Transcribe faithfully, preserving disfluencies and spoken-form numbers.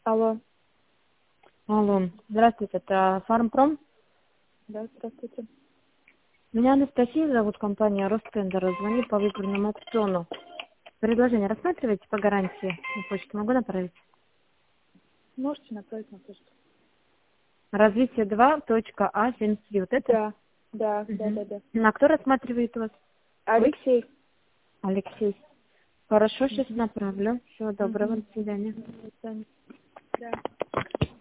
Алло. Алло, здравствуйте, это Фармпром. Да, здравствуйте. Меня Анастасия зовут, компания Ростендер. Звонит по выбранному аукциону. Предложение рассматриваете по гарантии? На почту могу направить? Можете направить на почту? Развитие два точка А семьдесят три. Вот это? Да, да, да, Угу. да, да. Ну, а кто рассматривает у вас? Вы? Алексей. Алексей. Хорошо, сейчас Угу. направлю. Всего доброго, Угу. до свидания. До свидания. Да.